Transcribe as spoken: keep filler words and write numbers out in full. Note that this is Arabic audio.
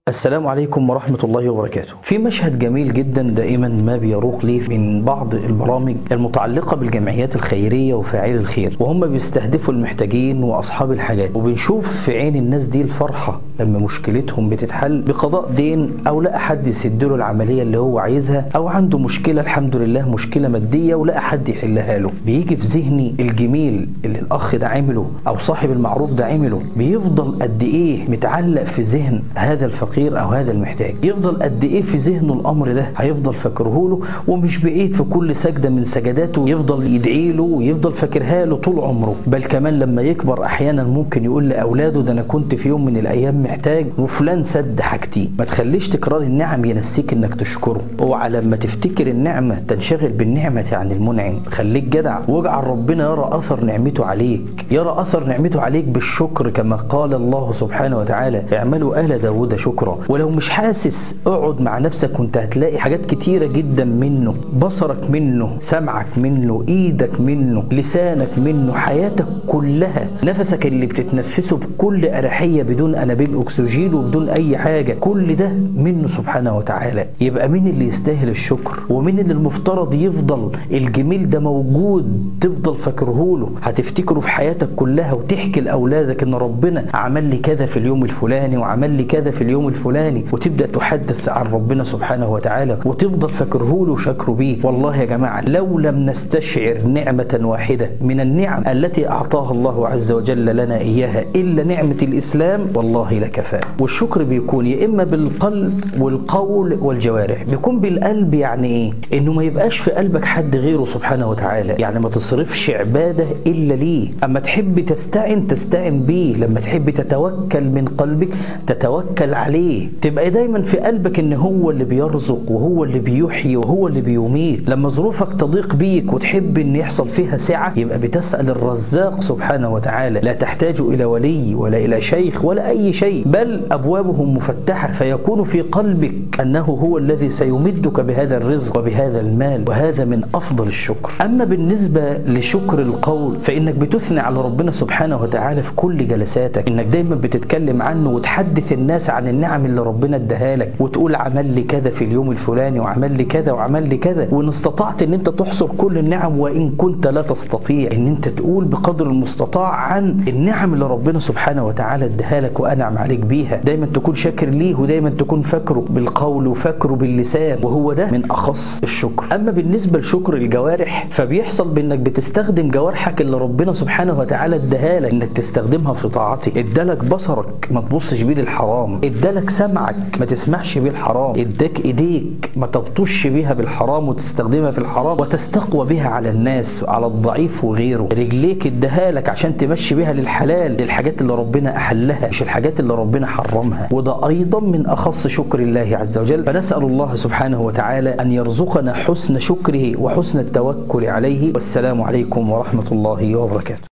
السلام عليكم ورحمة الله وبركاته. في مشهد جميل جدا دائما ما بيروق لي من بعض البرامج المتعلقة بالجمعيات الخيرية وفاعلي الخير، وهم بيستهدفوا المحتاجين وأصحاب الحاجات، وبنشوف في عين الناس دي الفرحة لما مشكلتهم بتتحل بقضاء دين، أو لقى حد يسدله العملية اللي هو عايزها، أو عنده مشكلة الحمد لله مشكلة مادية ولقى حد يحلها له. بيجي في ذهني الجميل اللي الأخ ده عمله أو صاحب المعروف ده عمله، بيفضل قد إيه متعلق في ذهن هذا الفقير او هذا المحتاج، يفضل قد ايه في ذهنه الامر ده، هيفضل فاكره له، ومش بعيد في كل سجده من سجداته يفضل يدعي له ويفضل فاكرها له طول عمره. بل كمان لما يكبر احيانا ممكن يقول لاولاده ده انا كنت في يوم من الايام محتاج وفلان سد حاجتي. ما تخليش تكرار النعم ينسيك انك تشكره، اوعى لما تفتكر النعمه تنشغل بالنعمه عن المنعم. خليك جدع واجعل ربنا يرى اثر نعمته عليك، يرى اثر نعمته عليك بالشكر، كما قال الله سبحانه وتعالى اعملوا آل داود شكرا. ولو مش حاسس اقعد مع نفسك وانت هتلاقي حاجات كتيرة جدا منه، بصرك منه، سمعك منه، ايدك منه، لسانك منه، حياتك كلها، نفسك اللي بتتنفسه بكل أريحية بدون انابيب اكسجين وبدون اي حاجة، كل ده منه سبحانه وتعالى. يبقى مين اللي يستاهل الشكر؟ ومين اللي المفترض يفضل الجميل ده موجود تفضل فاكره له، هتفتكره في حياتك كلها وتحكي لاولادك ان ربنا عمل لي كذا في اليوم الفلاني وعمل لي كذا في اليوم الفلاني، وتبدأ تحدث عن ربنا سبحانه وتعالى وتفضل فاكره له وشكره بيه. والله يا جماعة لو لم نستشعر نعمة واحدة من النعم التي أعطاها الله عز وجل لنا إياها إلا نعمة الإسلام والله لكفى. والشكر بيكون يا إما بالقلب والقول والجوارح. بيكون بالقلب يعني إيه؟ إنه ما يبقاش في قلبك حد غيره سبحانه وتعالى، يعني ما تصرفش عبادة إلا ليه. أما تحب تستعن تستعن بيه، لما تحب تتوكل من قلبك تتوكل عليه، تبقى دايما في قلبك ان هو اللي بيرزق وهو اللي بيحيي وهو اللي بيميت. لما ظروفك تضيق بيك وتحب ان يحصل فيها سعة يبقى بتسأل الرزاق سبحانه وتعالى، لا تحتاج الى ولي ولا الى شيخ ولا اي شيء، بل ابوابهم مفتحة، فيكون في قلبك انه هو الذي سيمدك بهذا الرزق وبهذا المال، وهذا من افضل الشكر. اما بالنسبة لشكر القول فانك بتثني على ربنا سبحانه وتعالى في كل جلساتك، انك دايما بتتكلم عنه وتحدث الناس عن النعم اللي ربنا اداها لك، وتقول عمل لي كذا في اليوم الفلاني وعمل لي كذا وعمل لي كذا. وان استطعت ان انت تحصر كل النعم، وان كنت لا تستطيع ان انت تقول بقدر المستطاع عن النعم اللي ربنا سبحانه وتعالى اداها لك وانعم عليك بيها. دايما تكون شاكر ليه، ودايما تكون فاكره بالقول وفاكره باللسان، وهو ده من اخص الشكر. اما بالنسبه لشكر الجوارح فبيحصل بانك بتستخدم جوارحك اللي ربنا سبحانه وتعالى اداها لك انك تستخدمها في طاعته. ادالك بصرك ما تبصش بيه للحرام، ادالك سمعك ما تسمعش بيه الحرام، اداك ايديك ما تبطش بيها بالحرام وتستخدمها في الحرام وتستقوى بها على الناس على الضعيف وغيره، رجليك اداها لك عشان تمشي بيها للحلال، للحاجات اللي ربنا احلها مش الحاجات اللي ربنا حرمها، وده ايضا من اخص شكر الله عز وجل. فنسأل الله سبحانه وتعالى ان يرزقنا حسن شكره وحسن التوكل عليه. والسلام عليكم ورحمة الله وبركاته.